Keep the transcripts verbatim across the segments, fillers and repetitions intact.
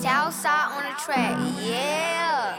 Southside on the track, yeah.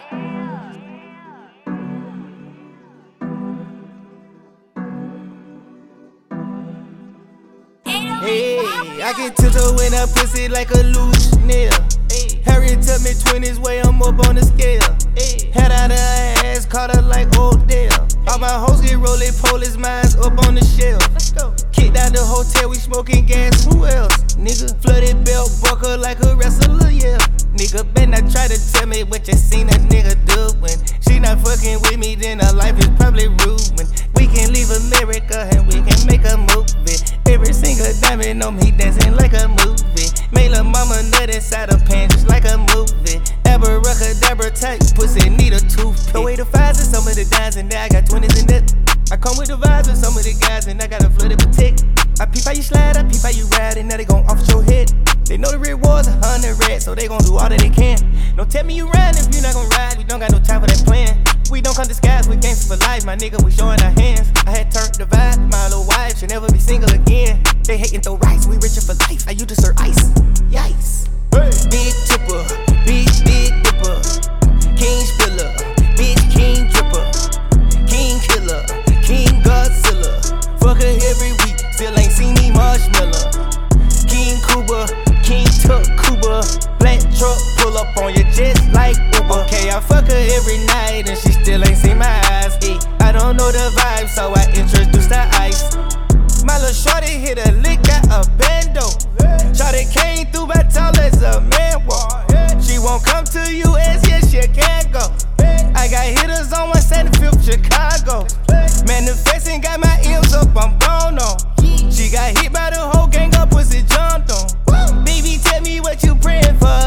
Hey, I can tiptoe in that pussy like a loose nail. Harry took me twenties way, I'm up on the scale. Head out of her ass, caught her like Odell. All my hoes get roly police, mine's up on the shelf. Kicked out the hotel, we smoking gas, who else? Nigga, flooded belt buckle like a wrestler, yeah. Nigga, better not try to tell me what you seen a nigga do. When she not fucking with me, then her life is probably ruined. We can leave America and we can make a movie. Every single diamond on me dancing like a movie. Made lil' mama nut inside her pants just like a movie. Abracadabra type pussy need a toothpick. Throw away the fives and some of the dimes and now I got twenties in that. I come with the vibes with some of the guys and I got a flooded protect. I peep how you slide, I peep how you ride and now they gon' off your head. They know the rewards a hundred rats, so they gon' do all that they can. Don't tell me you ride if you not gon' ride, we don't got no time for that plan. We don't come disguised, we gangsta for life, my nigga, we showing our hands. I had turned the vibe, my little wife should never be single again. They hatin' throw rice, we richer for life, I used to serve ice, yikes. Hey. Big tipper, big, big dipper, king spiller, bitch, king dripper, king killer, king Godzilla. Fuck her every week, still ain't seen me marshmallow. King Cuba, king Tuck Cuba, black truck pull up on you just like Uber. Okay, I fuck her every night and she still ain't seen my eyes. Ay, I don't know the vibe, so I introduced the ice. My little shorty hit a lick, got a bando. Shorty came through by tall as a man walk. She won't come to U S, yeah, she can't go. I got hitters on one seventy-fifth Chicago. Manifesting got my M's up, I'm gone on. She got hit by the whole gang up, pussy jumped on. Baby, tell me what you praying for.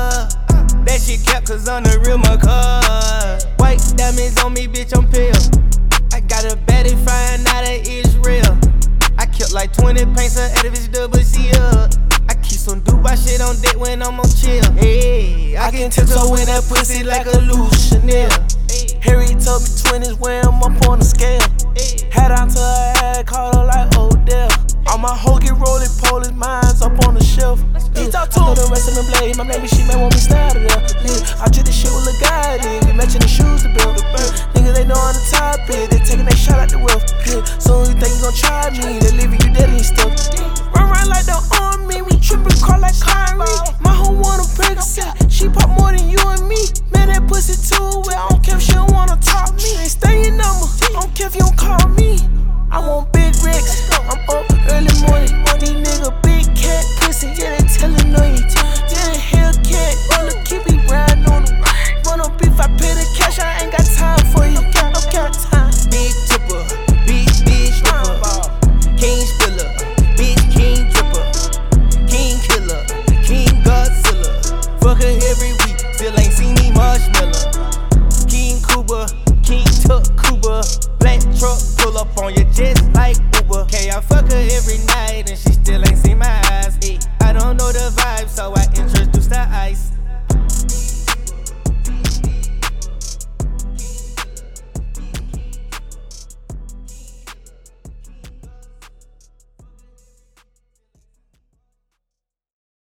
That shit kept cause on the real my car. White diamonds on me, bitch, I'm pale. I got a baddie flying out of Israel. I killed like twenty paints on Edivich double C up. I keep some Dubai shit on deck when I'm on chill. Hey, I can tiptoe in that pussy like a loose Chanel. Harry told me twenties when I'm up on the scale. Head out to her head, called her like Odell. All my hoes get roly polies, mine's up on the shelf. Yeah, I know the rest of them blade, my baby she may want me style to there. Yeah, I treat this shit with a guy, yeah. We matching the shoes to build. Yeah, niggas they know on the top, yeah. They taking that shot out the wealth. Yeah, so you think you gon' try me, they leaving you dead and stuff. Run around like they on me, we trippin' car like Kyrie. My hoe wanna